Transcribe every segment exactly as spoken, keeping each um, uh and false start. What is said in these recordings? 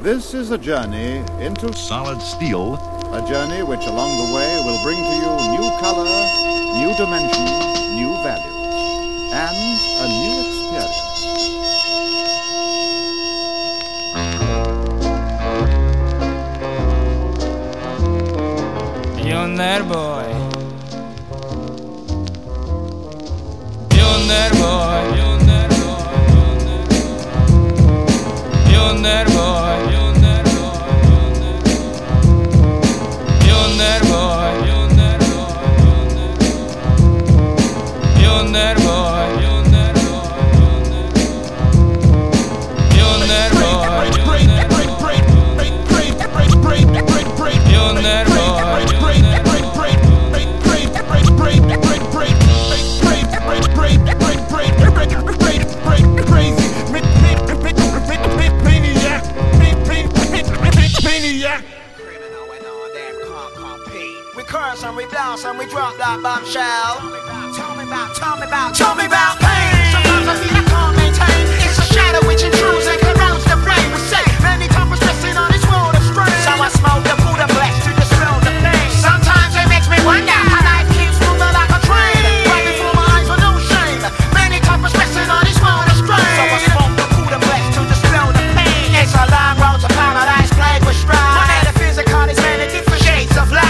This is a journey into solid steel. A journey which along the way will bring to you new color, new dimension, new values, and a new experience. You're that boy. You're that boy. You're that boy. You're that boy. You're that boy. You're that boy. You're that boy. You're that boy. You're that boy. You're that boy. You're that boy. And we blast and we drop that bombshell. Tell me about, tell me about, tell me about pain. Sometimes I feel I can't maintain. It's a shadow which intrudes and corrodes the flame. We say many times stressing on this world of strain. So I smoke the Buddha blessed to dispel the pain. Sometimes it makes me wonder how life keeps moving like a train. Right before my eyes with no shame. Many times stressing on this world of strain. So I smoke the Buddha blessed to dispel the pain. It's a long road to paradise plagued with strife. My metaphysical is many different shades of light.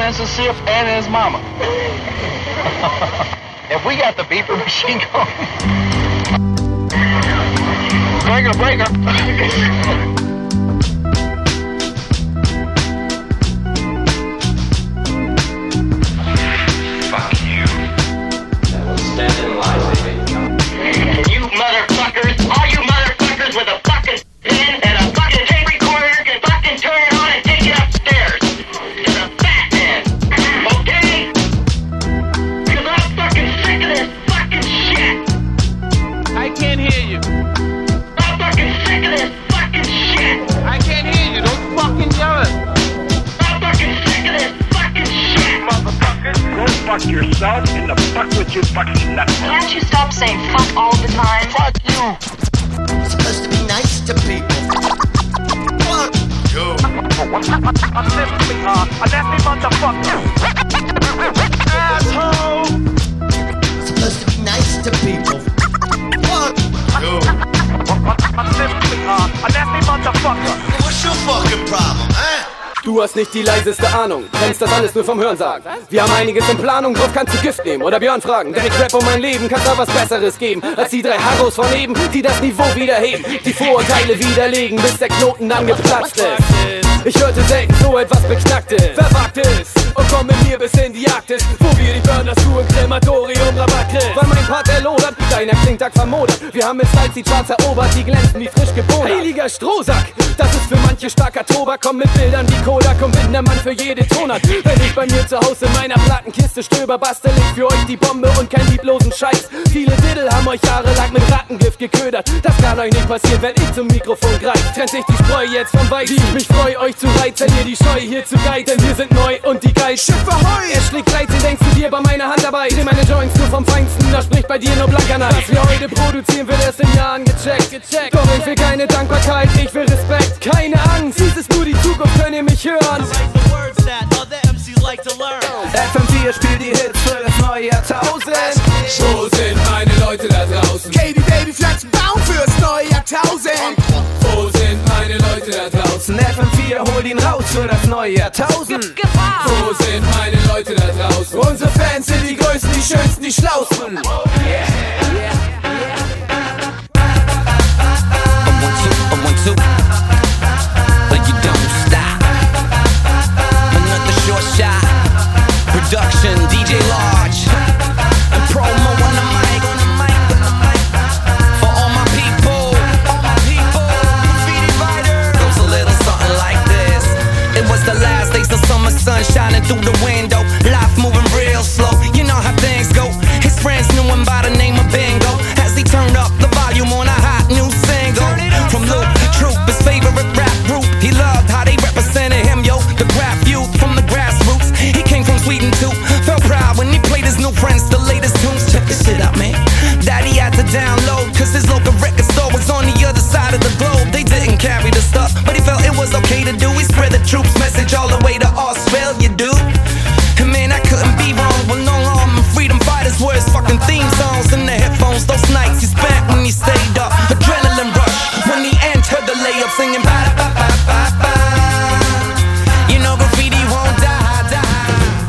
censorship and his mama. If we got the beeper machine going. Breaker, breaker. Fuck you. That will stand in line, baby. You motherfuckers, all you motherfuckers with a fucking pen and a fucking tape recorder can fucking turn it on and take it upstairs to the fat man, okay? Cause I'm fucking sick of this fucking shit. I can't hear you. I'm fucking sick of this fucking shit. I can't hear you. Don't fucking yell it. I'm fucking sick of this fucking shit, motherfuckers. Go fuck yourself and the fuck with you fucking nuts. Can't you stop saying fuck all the time? Fuck you. You're supposed to be nice to people. Fuck you. A nasty, uh, a nasty motherfucker. Asshole. You're supposed to be nice to people. Fuck you. A nasty, uh, a nasty motherfucker. What's your fucking problem, eh? Du hast nicht die leiseste Ahnung, kennst das alles nur vom Hörensagen. Wir haben einiges in Planung, drauf kannst du Gift nehmen oder Björn fragen. Denn ich rap um mein Leben, kannst da was Besseres geben als die drei Harros von eben, die das Niveau wieder heben, die Vorurteile widerlegen, bis der Knoten dann geplatzt ist. Ich hörte selten so etwas Beknacktes, Verwagtes und komm mit mir bis in die Arktis, wo wir die Burners zu im Krematorium Rabatt kriegst. Weil mein Part erlodert, deiner klingt Tag vermodert. Wir haben mit Salz die Charts erobert, die glänzen wie frisch geboren. Heiliger Strohsack, das ist für manche starker Tobak. Komm mit Bildern wie Kodak und bin der Mann für jede Tonart. Wenn ich bei mir zu Hause in meiner Plattenkiste stöber, bastel ich für euch die Bombe und kein lieblosen Scheiß. Viele Diddle haben euch jahrelang mit Rattengift geködert. Das kann euch nicht passieren, wenn ich zum Mikrofon greif. Trennt sich die Spreu jetzt vom Weiß. Ich freu euch zu reizen, ihr die Scheu hier zu geit, denn wir sind neu und die Geist. Schiff ahoi! Er schlägt dreizehn, denkst du dir bei meiner Handarbeit? Dreh meine Joints nur vom Feinsten, da spricht bei dir nur blanker Neid. Was wir heute produzieren, wird erst in Jahren gecheckt. gecheckt. Doch ich will keine Dankbarkeit, ich will Respekt. Keine Angst, dies ist nur die Zukunft, könnt ihr mich hören. F M vier spielt die Hits für das neue Jahrtausend. Wo sind meine Leute da draußen? Katy Baby Flex bauen fürs neue Jahrtausend. Wo sind meine Leute da draußen? F M vier holt ihn raus für das neue Jahrtausend. Wo sind meine Leute da draußen? Unsere Fans sind die größten, die schönsten, die schlausten. Yeah, yeah, yeah. I want to, I want to, but you don't stop. Another short shot. Production, D J Large, and promo on the mic, on the mic, on the mic. For all my people, all my people, graffiti writers. Goes a little something like this. It was the last days of summer sun shining through the window. Life moving real slow, you know how things go. His friends knew him by the name of Bingo. As he turned up the volume on a hot new single from Luke Troop, his favorite rap group. He loved how they represented him, yo. The graph youth from the grassroots. He came from Sweden too. Felt proud when he played his new friends the latest tunes. Check this shit out, man. Daddy had to download, cause his local record store was on the other side of the globe. They didn't carry the stuff, but he felt it was okay to do. He spread the troops message all the way to Australia, dude. And man, I couldn't be wrong. Well, no harm and freedom fighters were his fucking theme songs in the headphones. Those nights he spent when he stayed up. Adrenaline rush when he entered the layup singing ba ba ba ba ba. You know graffiti won't die, die.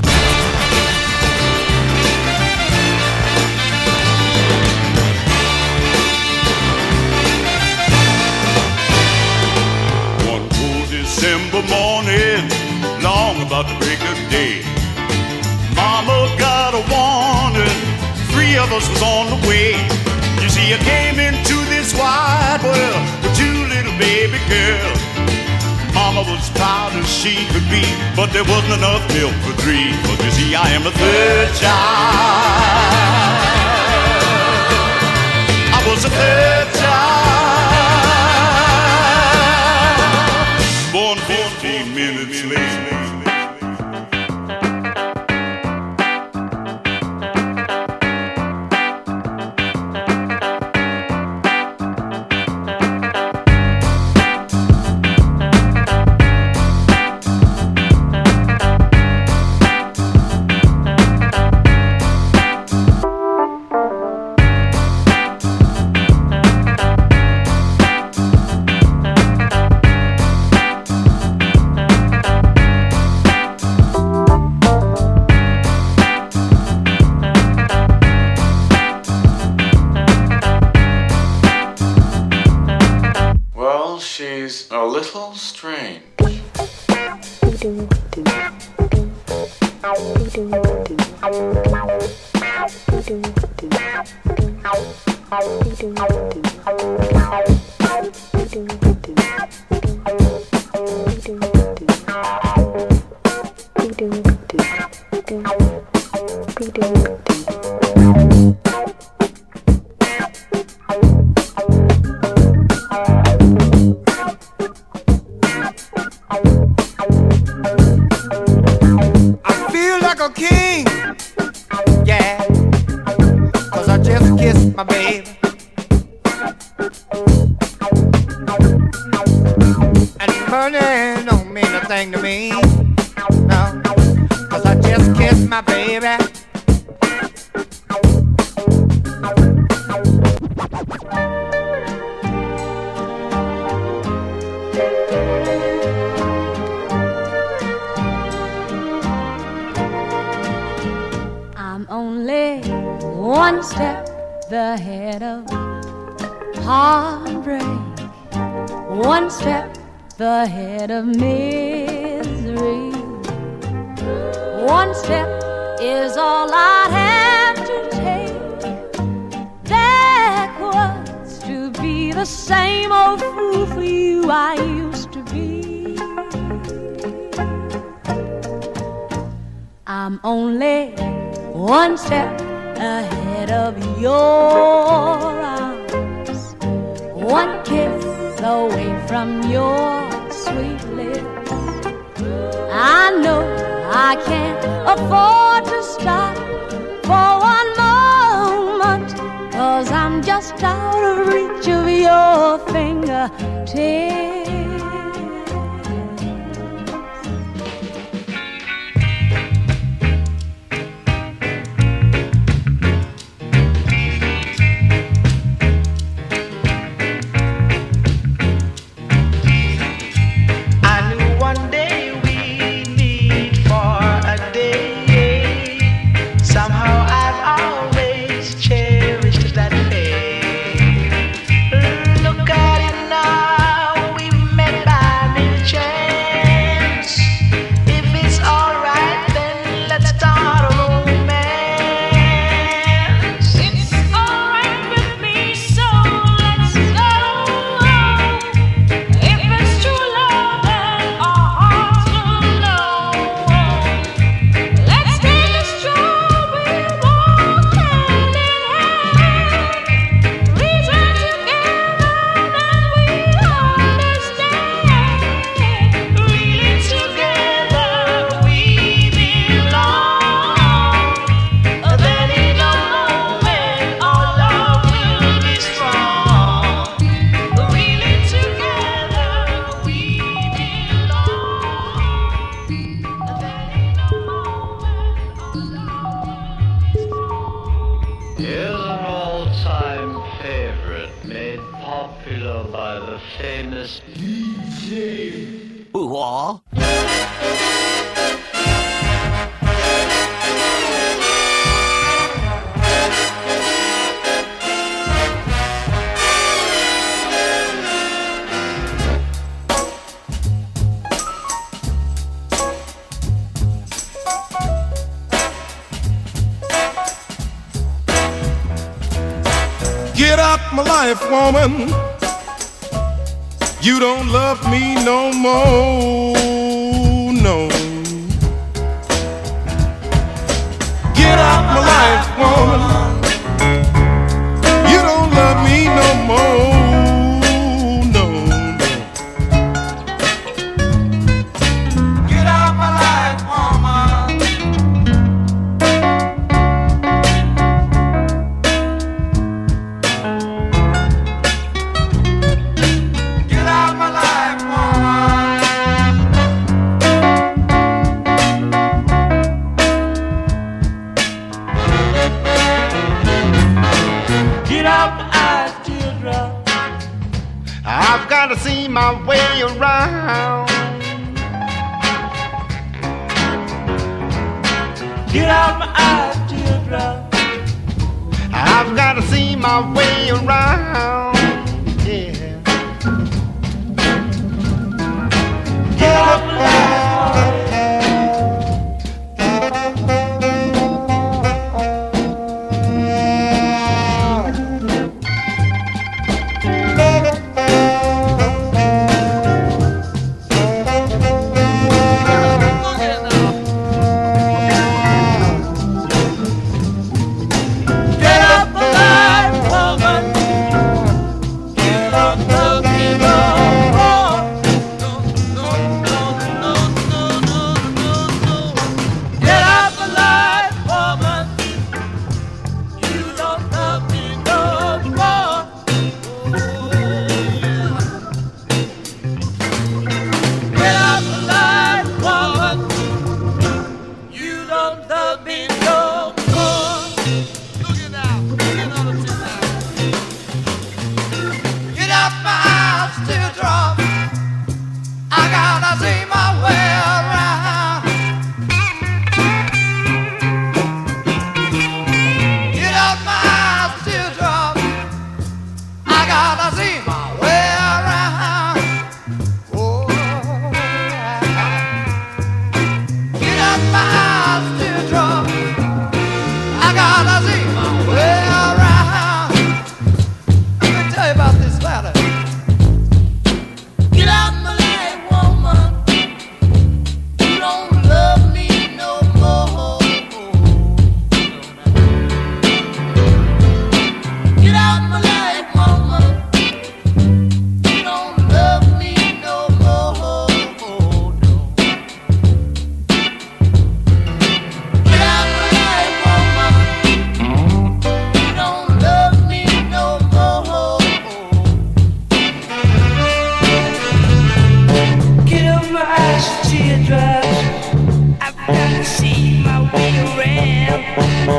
One cool December morning, long about the break of day, Mama got a warning, three of us was on the way. You see, I came into this wide world with two little baby girls. Mama was proud as she could be, but there wasn't enough milk for three. But you see, I am the third child. I was the third child, born fifteen minutes late. is a little strange. Get out my life, woman. You don't love me no more, no. Get out my life, woman. You don't love me no more, no, no. Get out my life, woman. Get out my life, woman. Get out my eyes, teardrop. I've got to see my way around. Get out my eyes, teardrop. I've got to see my way around. Yeah.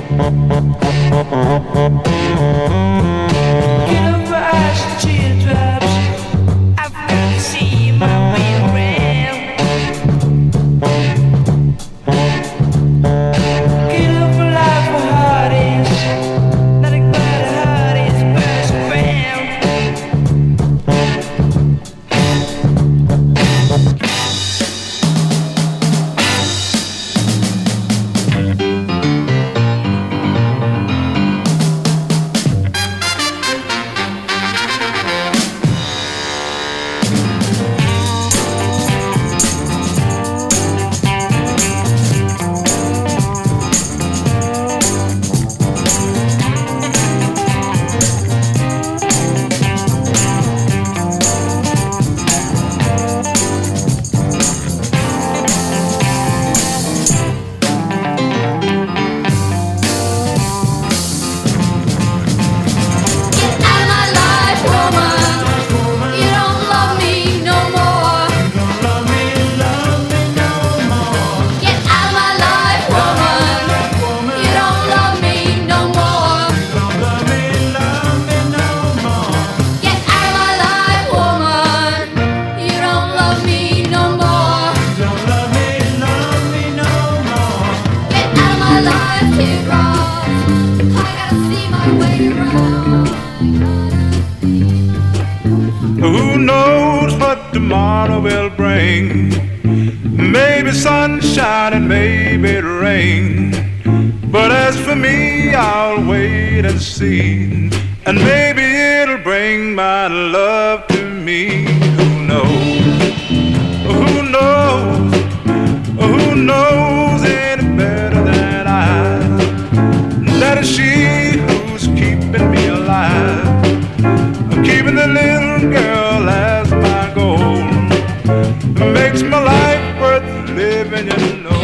Who knows what tomorrow will bring? Maybe sunshine and maybe rain. But as for me, I'll wait and see. And maybe it'll bring my love to me. Who knows? Who knows? Who knows any better than I? That is she who's keeping me alive. Keeping the little girl as my goal. It makes my life worth living, you know.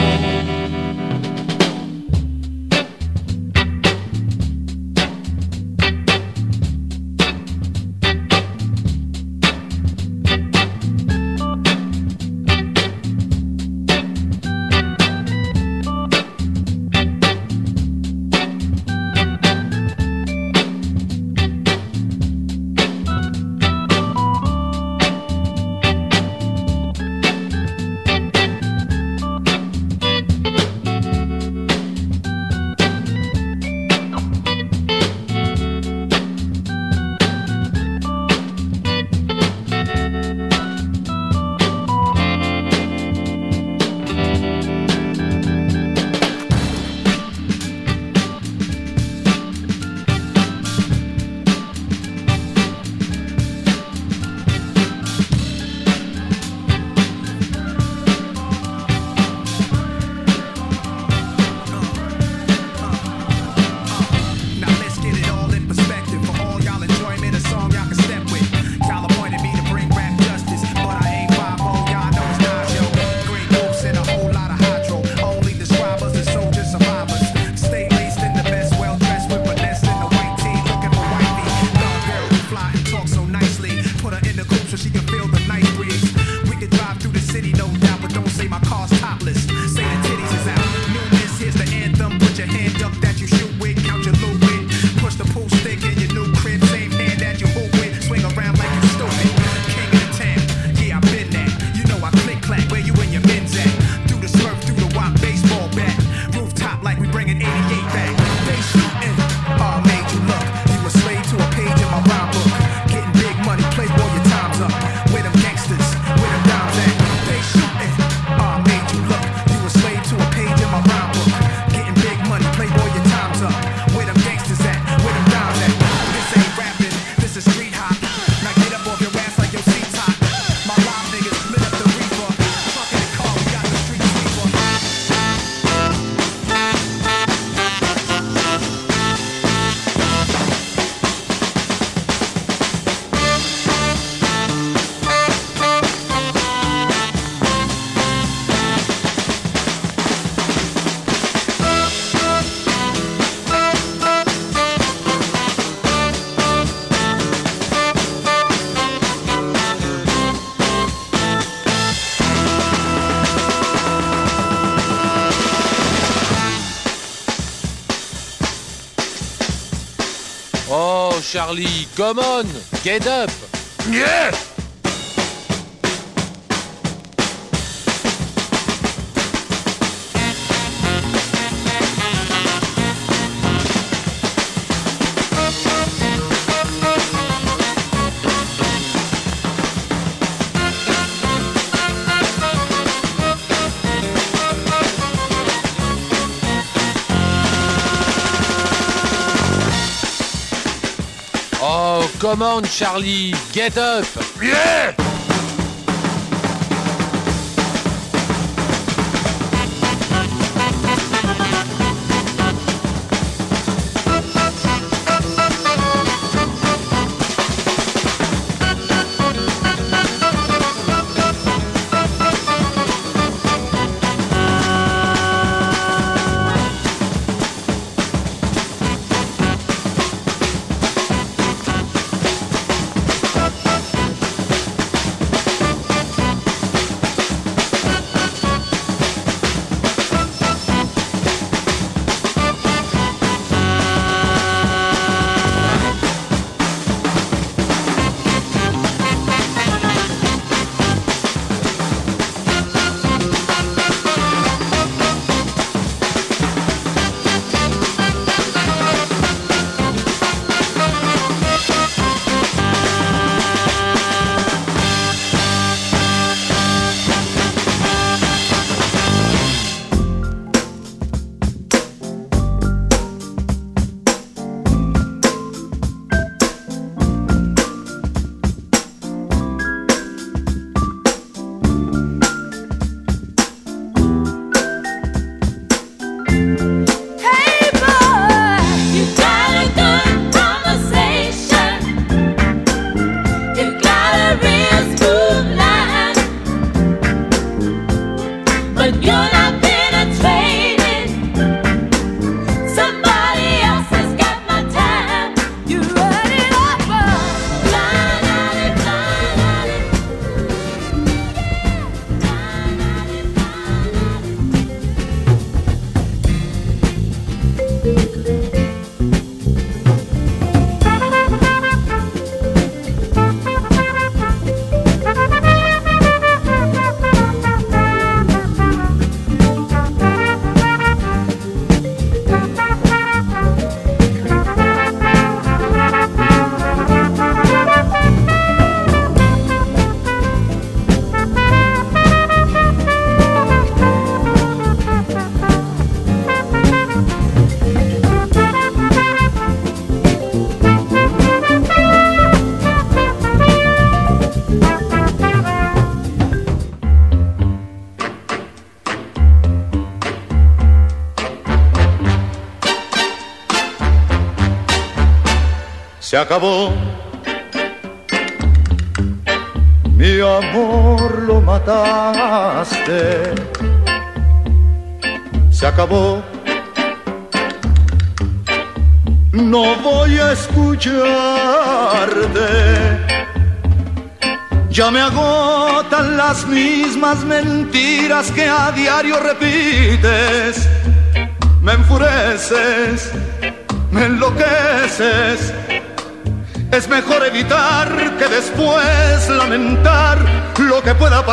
Charlie, come on, get up. Yeah! Oh, come on, Charlie, get up. Yeah! Se acabó, mi amor lo mataste. Se acabó, no voy a escucharte. Ya me agotan las mismas mentiras que a diario repites. Me enfureces, me enloqueces. Es mejor evitar que después lamentar lo que pueda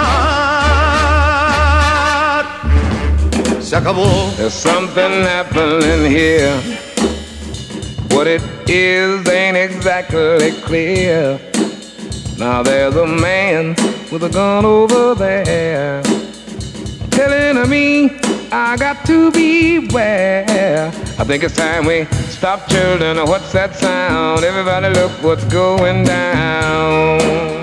pasar. Se acabó. There's something happening here. What it is ain't exactly clear. Now there's a man with a gun over there telling me I got to beware. I think it's time we stop, children. What's that sound? Everybody look what's going down.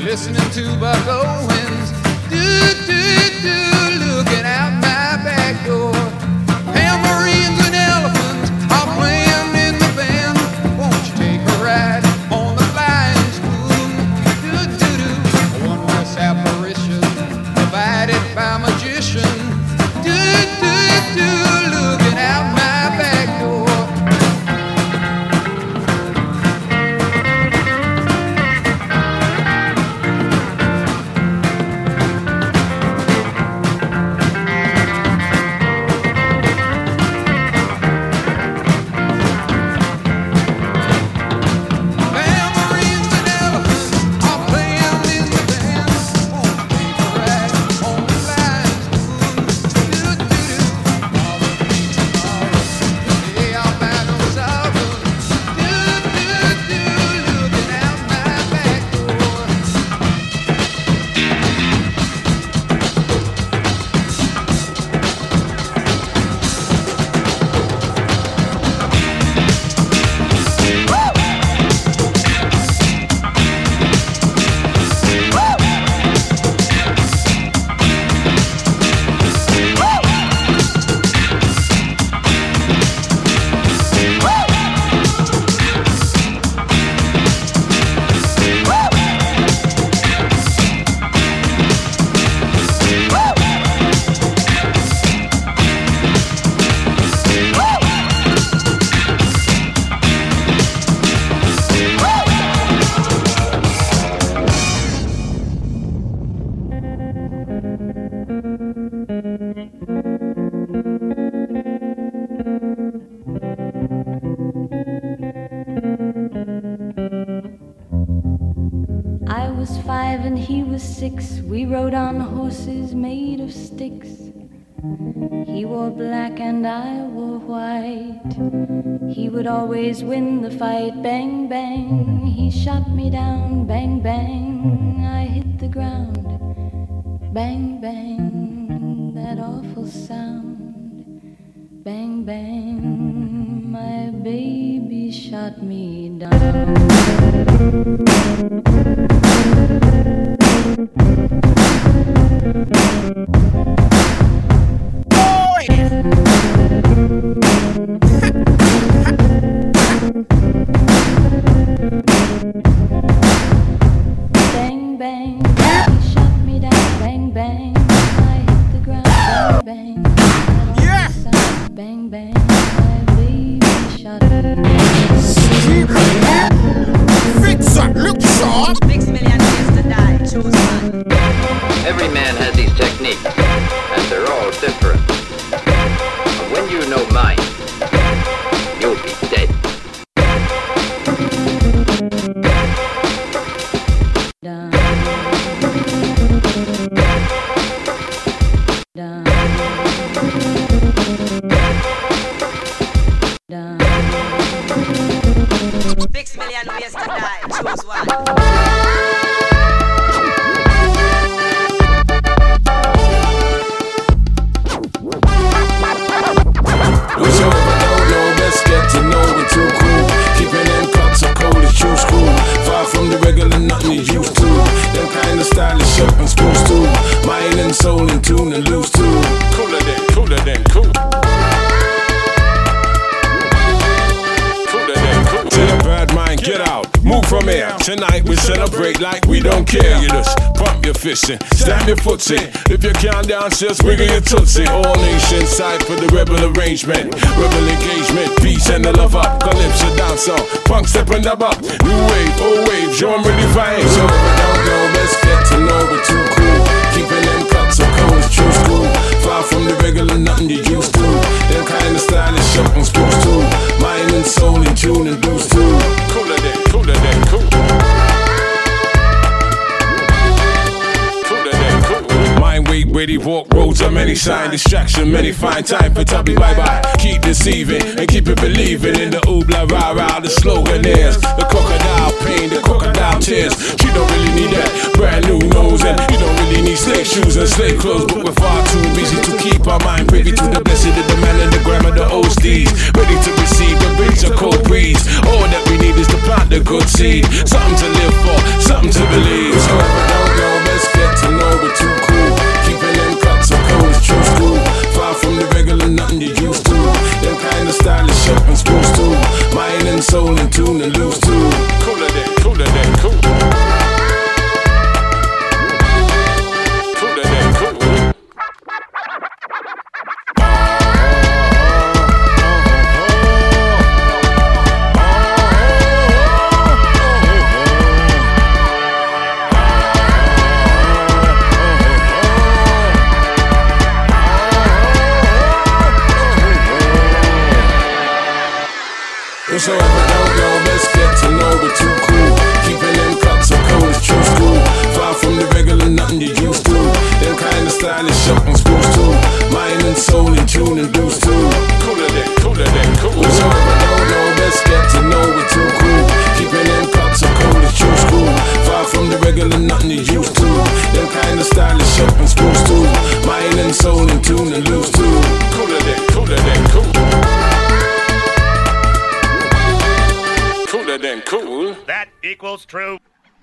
listening to Buck Owens. Do, do, do, looking out my back door. Tambourines and elephants are playing in the band. Won't you take a ride on the flying spoon? Do, do, do, a wondrous apparition provided by magician. Do, do, do, looking out my back door. I was five and he was six. We rode on horses made of sticks. He wore black and I wore white. He would always win the fight. Bang, bang, he shot me down. Bang, bang, I hit the ground. Bang, bang, that awful sound. Bang, bang, my baby shot me down. Bang, bang, he shot me down. Bang, bang, I hit the ground. Bang, bang, yeah. Sound. Bang, bang, my baby shot me down. Fix up, look sharp. Six million years to die. Choose one. Every man has his technique, and they're all different. But when you know mine, you'll be dead. Down. Down. Down. Six million ways to die. Choose one. To know we're too cool, keeping them cuts so cold as true school. Far from the regular nothing you used to. Them kind of stylish up and supposed to. Mind and soul in tune and loose too. Cooler than, cooler than cool. Cooler than cool. Tell a bad mind, get out, move from here. Tonight we celebrate like we don't care. You just pump your fist in, stamp your foot in. If you can't dance, just wiggle your tootsie. All nations side for the rebel arrangement. Rebel engagement, peace and the love up. Calypso dancer, punk step and dub up. New wave, old wave, genre divine. So if I don't know, let's get to know we're too cool. Keeping them cuts so cold as true school. Far from the regular nothing you used to. Them kind of stylish up and supposed to. Mind and soul in tune and blues too. Cooler than, cooler than cool. Weight, ready, walk roads of many sign, distraction, many find time for tubby bye bye. Keep deceiving and keep it believing in the oobla rah rah. The slogan is the crocodile pain, the crocodile tears. She don't really need that brand new nose, and you don't really need slave shoes and slave clothes. But we're far too busy to keep our mind privy to the blessed, the man and the grammar, the old steeds. Ready to receive the rich of cold breeze. All that we need is to plant the good seed. Something to live for, something to believe. So different than nothing you used to. Them kind of stylish up and supposed to. Mind and soul in tune and loose too. Cooler than, cooler than cool. Cooler than cool. That equals true.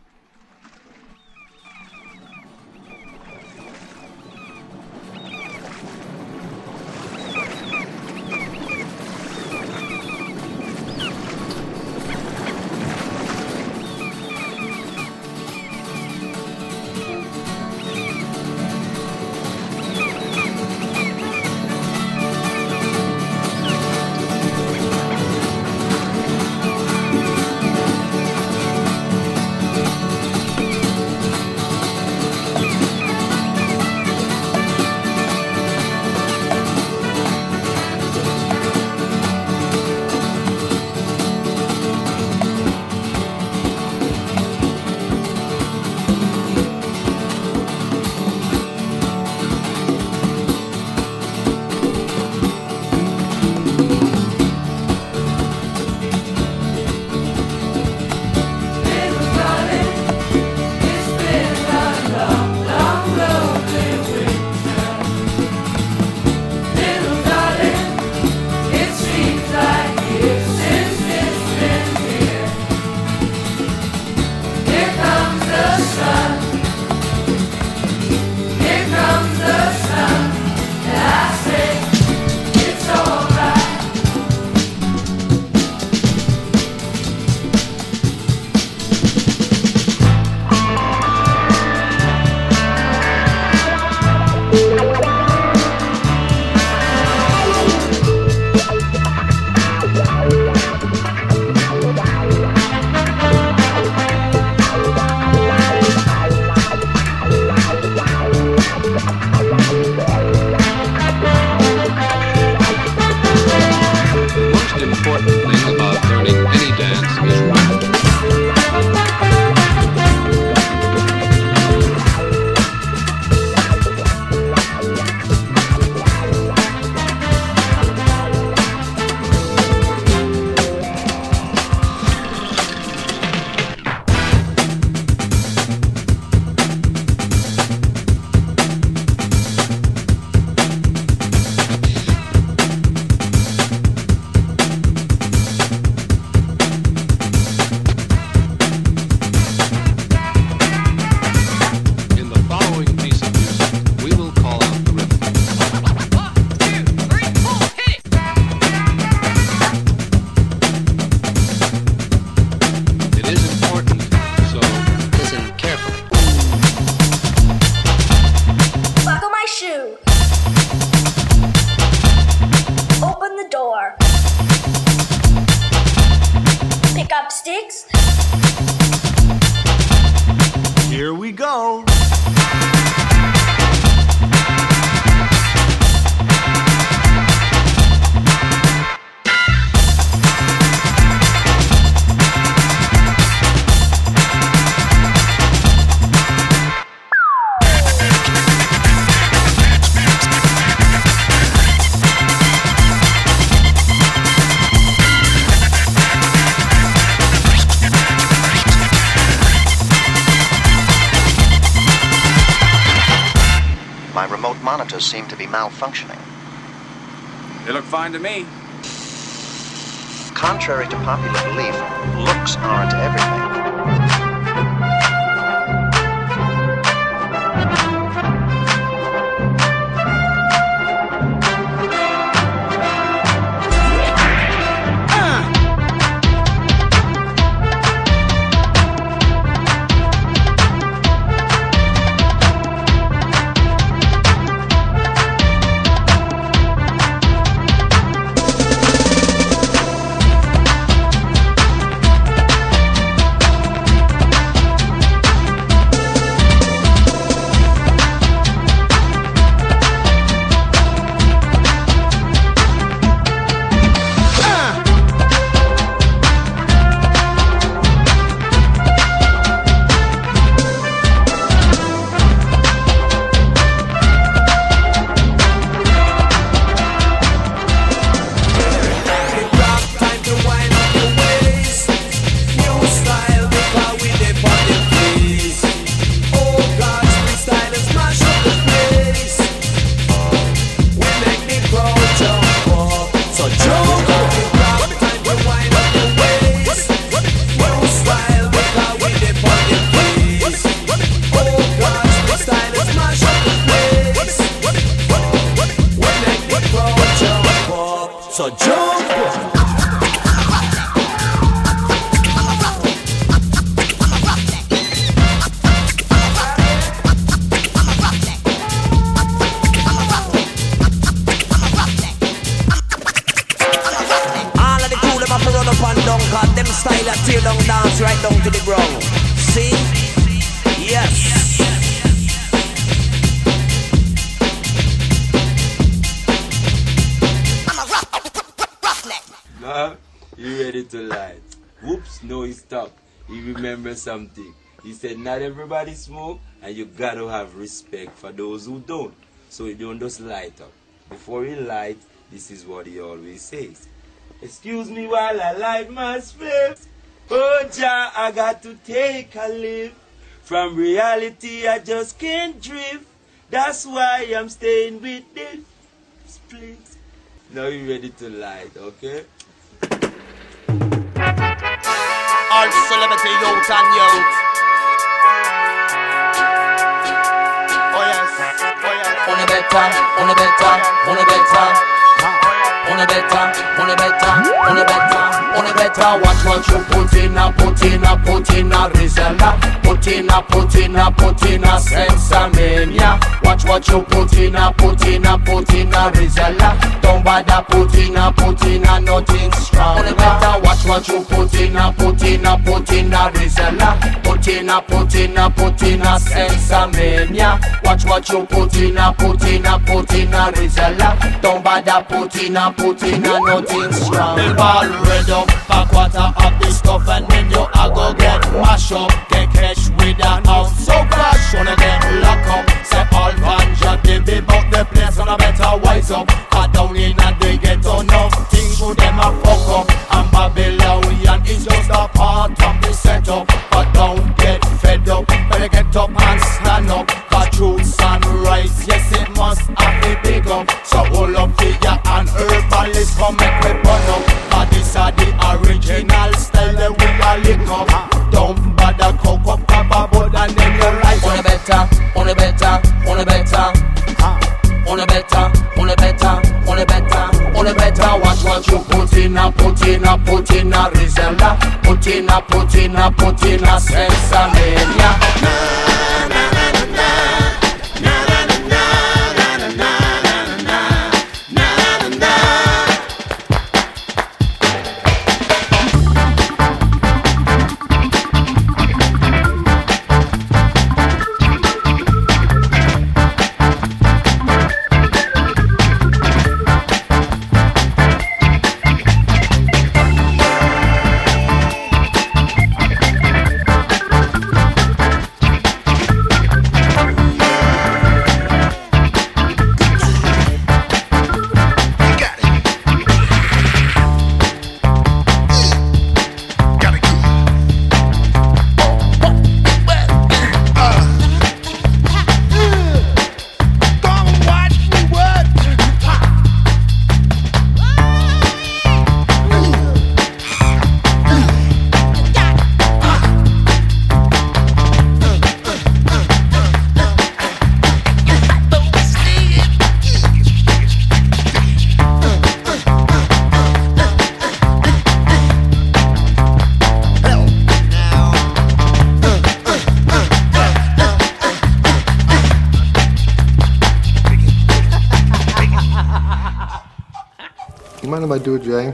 Here we go. My remote monitors seem to be malfunctioning. They look fine to me. Contrary to popular belief, looks aren't everything. yes. I'm a rough, rough, roughneck. Now, you ready to light? Whoops, no, he stopped. He remembered something. He said, not everybody smoke, and you gotta have respect for those who don't. So you don't just light up. Before he light, this is what he always says. Excuse me while I light my spliff. Oh, Jah, I got to take a lift. From reality, I just can't drift. That's why I'm staying with this split. Now you ready to light, okay? All celebrity youth and youth. Oh yes, oh yes. On est better, on est better, on est better. On est better, on est better, on est better, on est better. Watch what you put in a, put in a, put in a Rizella. Put in a, put in a, put in a Sensamania. Watch what you put in a, put in a, put in a Rizella. Don't bother put in a, put in a nothing strong. On est better. Watch what you put in a, put in a, put in a Rizella. Put in a, put in a, put in a Sensamania. Watch what you put in a, put in a, put in a Rizella. Don't bother put in a, put in a nothing strong. The ball red up, back water up the stuff, and then you a go get mash up, get catch with a house. So crash, wanna get lock up. Say all ganja, baby, but the place on a better wise up. Cut down in a they get enough things to them a fuck up. And Babylonian is just a part of the setup. But don't get fed up, better get up and stand up. Got truths and rights, yes it must have to big up. So hold up to ya and herbalist come make me burn up. Cause this are the original style that we are lick up. Don't bother cock up, grab a bud and then you rise up. On est better, on est better, on est better. On est better, on est better, on est better, on est better. Watch what you put in a, put in a, put in a Rizella. Put in a, put in a, put in a Sensamania. You mind if I do it, Jay?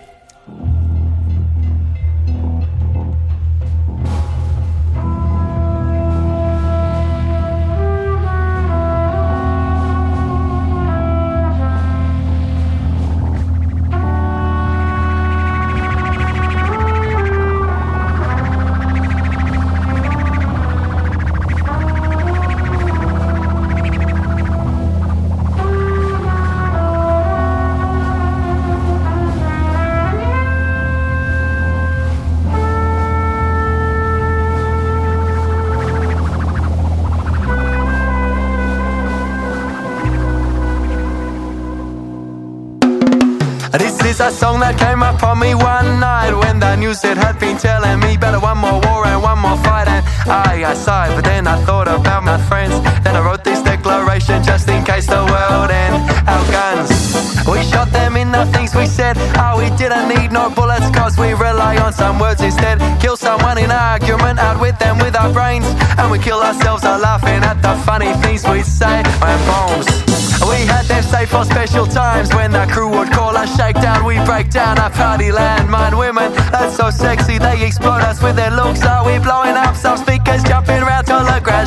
This is a song that came up on me one night when the news it had been telling me better one more war and one more fight. And I, I sighed, but then I thought about my friends. Then I wrote this declaration just in case the world end. Our guns, we shot them in the things we said. Oh, we didn't need no bullets cause we rely on some words instead. Kill someone in an argument, out with them with our brains. And we kill ourselves are laughing at the funny things we say. And bombs, we had them safe for special times. When the crew would call us shakedown, we break down our party landmine. Women, that's so sexy, they explode us with their looks. Are we blowing up some speakers, jumping round holograms?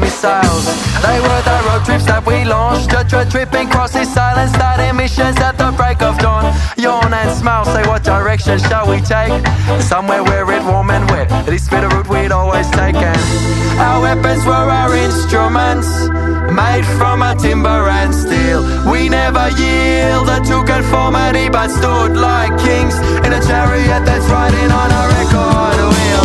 missiles. They were the road trips that we launched. A tra- tripping crosses silence, starting missions at the break of dawn. Yawn and smile, say what direction shall we take? Somewhere where it's warm and wet. This bit of route we'd always taken. Our weapons were our instruments, made from a timber and steel. We never yielded to conformity, but stood like kings in a chariot that's riding on a record wheel.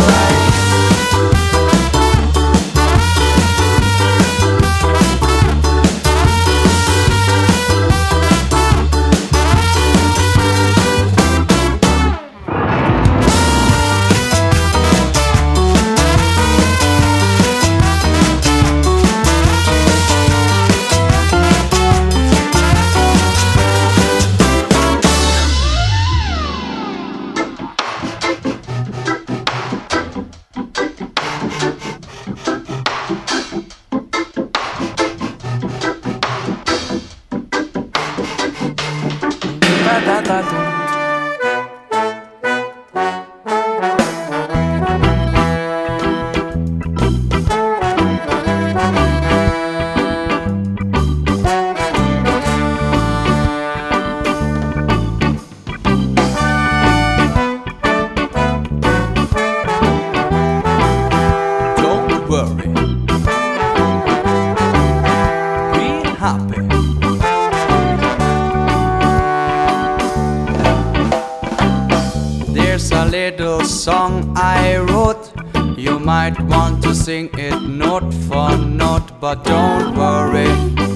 Song I wrote, you might want to sing it note for note, but don't worry,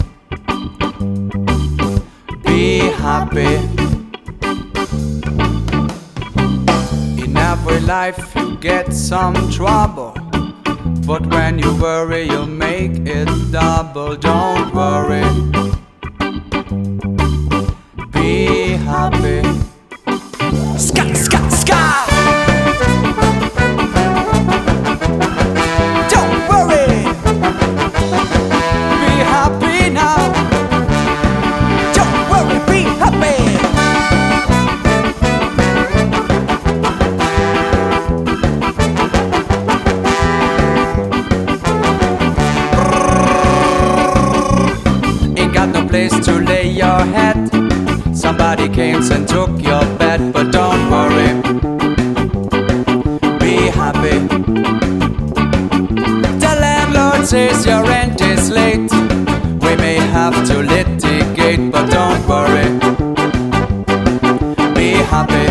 be happy. In every life you get some trouble, but when you worry you make it double. Don't worry, be happy. Ska, ska, ska! To lay your head, somebody came and took your bed, but don't worry, be happy. The landlord says your rent is late, we may have to litigate, but don't worry, be happy.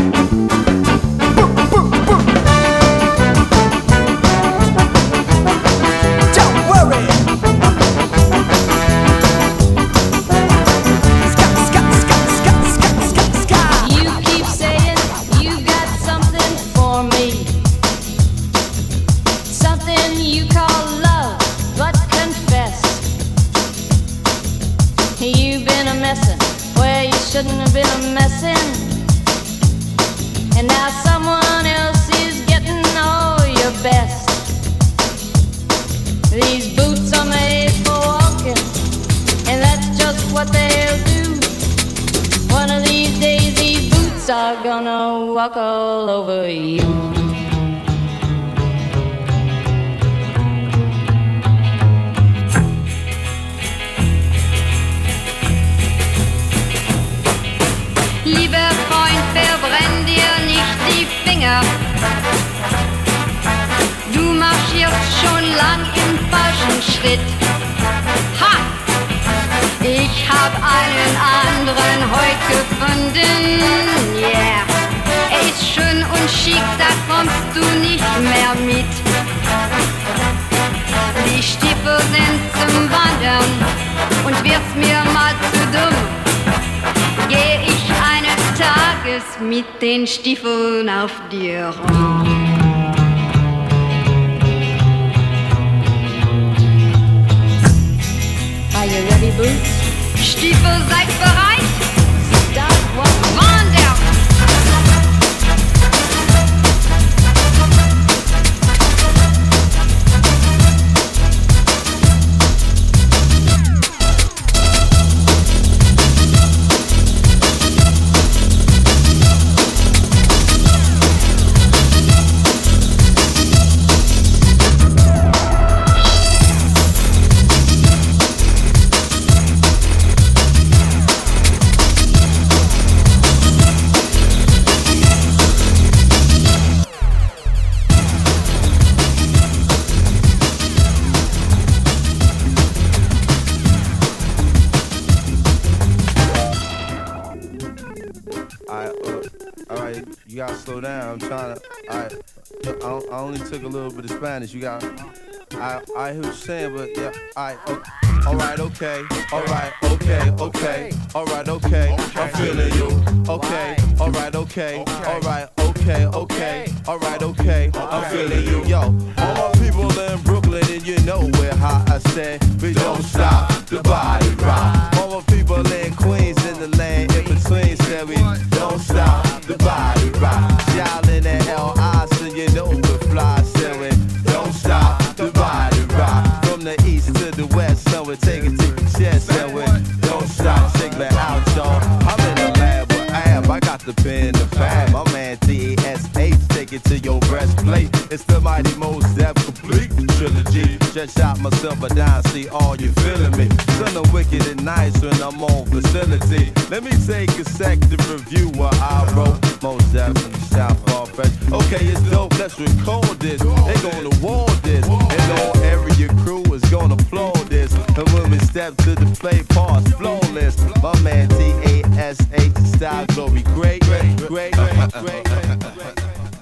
Shouldn't have been a messin', and now someone else is getting all your best. These boots are made for walking, and that's just what they'll do. One of these days these boots are gonna walk all over you. Lieber Freund, verbrenn dir nicht die Finger. Du marschierst schon lang im falschen Schritt. Ha! Ich hab einen anderen heute gefunden. Yeah! Er ist schön und schick, da kommst du nicht mehr mit. Die Stiefel sind zum Wandern und wird's mir mal zu dumm, geh ich eines Tages mit den Stiefeln auf dir rum. Are you ready, Boots? Stiefel, seid bereit? Start walking. Wander! slow down. I'm trying to. I, I, I only took a little bit of Spanish. You got. I, I hear what you're saying, but yeah. I. Okay. All right, okay. All right, okay, okay. All right, okay. I'm feeling you. Okay. All right, okay. All right, okay, okay. All right, okay. I'm feeling you. Yo, all my people in Brooklyn, and you know where hot. I said, we don't stop the body rock. All my people in Queens, in the land in between, said we don't stop the body rock. Y'all in the L I, so you know the fly, said we don't stop the body rock. From the east to the west, so we take it to the chest, and we don't stop, check that out, y'all. I'm in the lab with Ab, I got the pen, the fab. My man T E S H, take it to your breastplate. It's the mighty most Def complete trilogy. Just shot myself a down, see all you feeling me. Son of wicked and nice when I'm on facility. Let me take a sec to review what I wrote. Most definitely South Far-Fetched. Okay, it's dope, let's record this. They gonna wall this, and all area crew is gonna applaud this. And when we step to the plate, pause flawless. My man T A S H style gonna be great, great, great, great, great, great.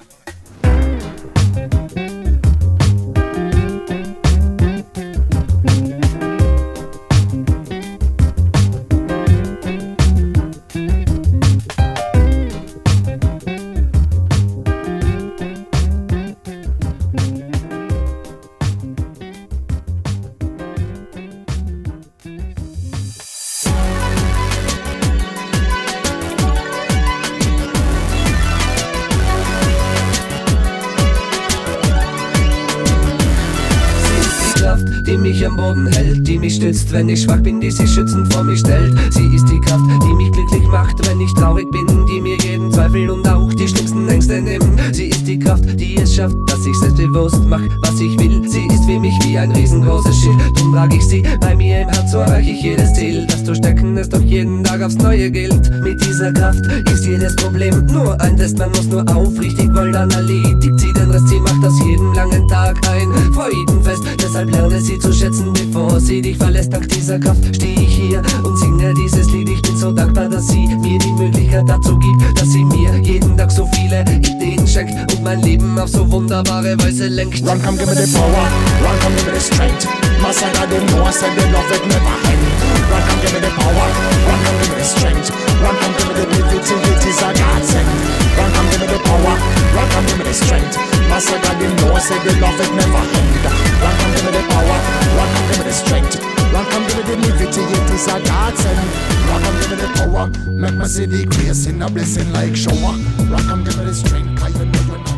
Die mich am Boden hält, die mich stützt, wenn ich schwach bin, die sich schützend vor mich stellt. Sie ist die Kraft, die mich glücklich macht, wenn ich traurig bin, die mir jeden Zweifel und auch die schlimmsten Ängste nimmt. Sie ist die Kraft, die es schafft, dass ich selbstbewusst mach, was ich will. Sie ist für mich wie ein riesengroßes Schild, drum trag ich sie bei mir im Herz, so erreich ich jedes Ziel. Das Durchstecken ist doch jeden Tag aufs Neue gilt. Mit dieser Kraft ist jedes Problem nur ein Test, man muss nur aufrichtig wollen, analytik. Sie den Rest, sie macht aus jedem langen Tag ein Freudenfest, deshalb lerne sie zu schätzen, bevor sie dich verlässt. Dank dieser Kraft stehe ich hier und singe dieses Lied. Ich bin so dankbar, dass sie mir die Möglichkeit dazu gibt, dass sie mir jeden Tag so viele Ideen schenkt und mein Leben auf so wunderbare Weise lenkt. Run, come give me the power, run, come give me the strength. Massa got them know I said the love it never end. Run, come give me the power, run, come give me the strength. Run, come give me the liberty, it is a godsend. Run, come give me the power, run, come give me the strength. Massa got them know I said the love it never end. Run, come give me the power, run, come give me the strength. Run, come give me the liberty, it is a godsend. Run, come give me the power, make me see the grace in a blessing like shower. Run, come give me the strength, cause you know you're not.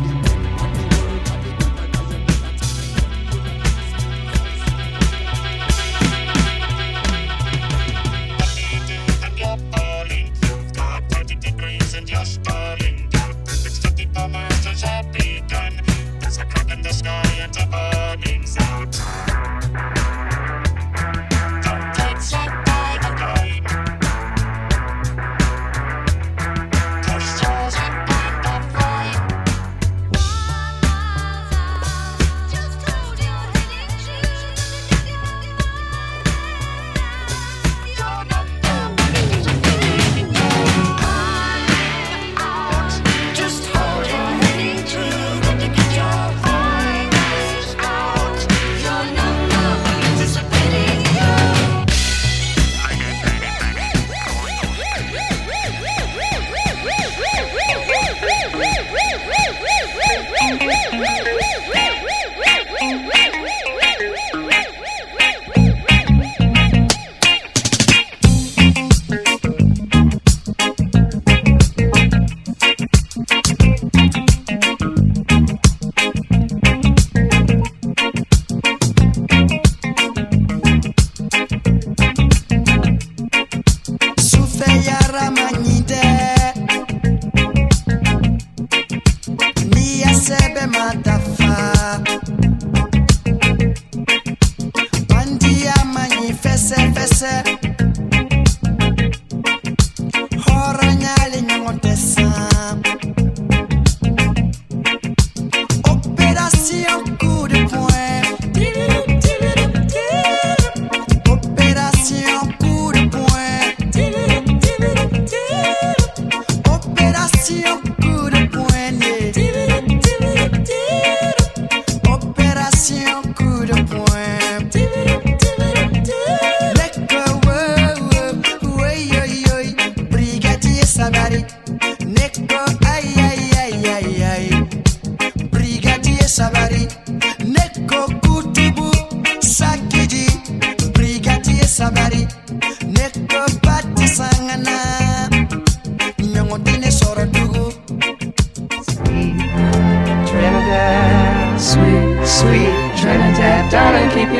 Push yours and find the fire.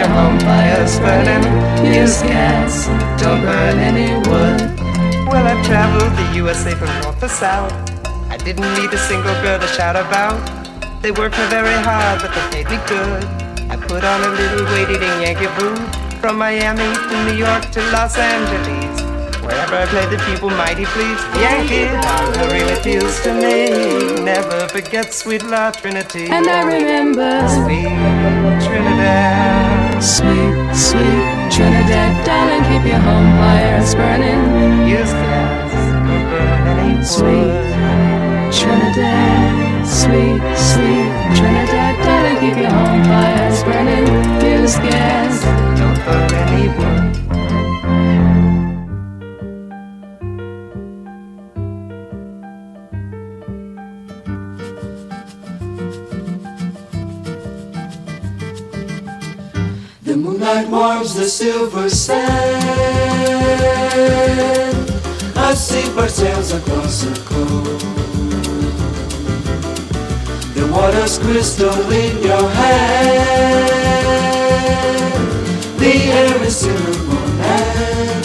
your home fire's burning. Use gas, don't burn any wood. Well, I've traveled the U S A from north to south. I didn't meet a single girl to shout about. They worked me very hard, but they paid me good. I put on a little weight eating Yankee food. From Miami to New York to Los Angeles, wherever I play the people mighty please. Yankee dollar really appeals to me. Never forget sweet La Trinity. And I remember sweet Trinidad. Sweet, sweet Trinidad, darling, keep your home fires burning. Use gas, don't burn any wood. Sweet Trinidad, sweet, sweet Trinidad, darling, keep your home fires burning. Use gas, don't burn any wood. The moonlight warms the silver sand. A seabird sails across the coast. The water's crystal in your hand. The air is cinnamon and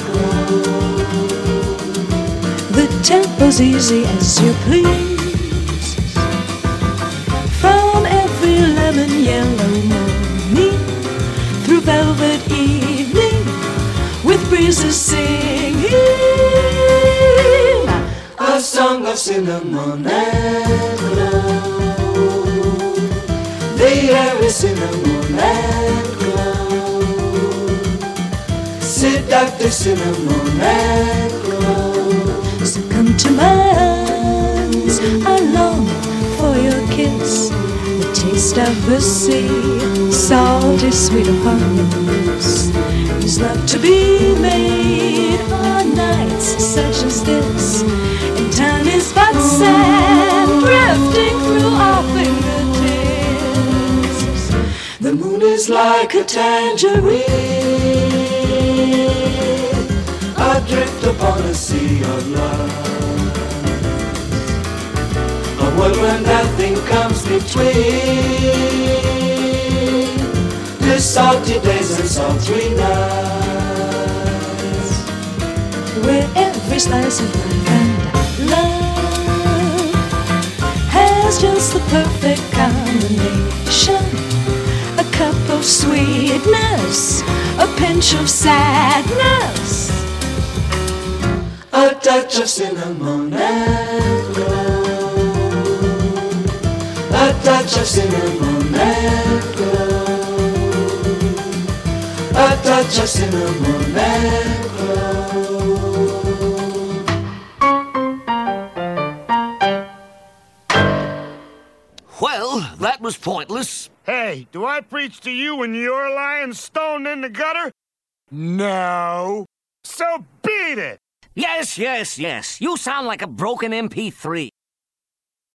gold. The tempo's easy as you please. From every lemon yellow morning through velvet evening with breezes singing a song of cinnamon and gold. The air is cinnamon and gold. Seductive cinnamon and gold. So come to my arms, I long for your kiss. The taste of the sea, salty sweet upon the lips. Is love to be made on nights such as this? And time is but sand drifting through our fingertips. The moon is like a tangerine, adrift upon a sea of love. A world where nothing comes between the salty days and sultry nights, where every slice of life and love has just the perfect combination. A cup of sweetness, a pinch of sadness, a touch of cinnamon and gold, a touch of cinnamon and gold, a touch of cinnamon and gold. Well, that was pointless. Hey, do I preach to you when you're lying stoned in the gutter? No. So beat it! Yes, yes, yes. You sound like a broken M P three.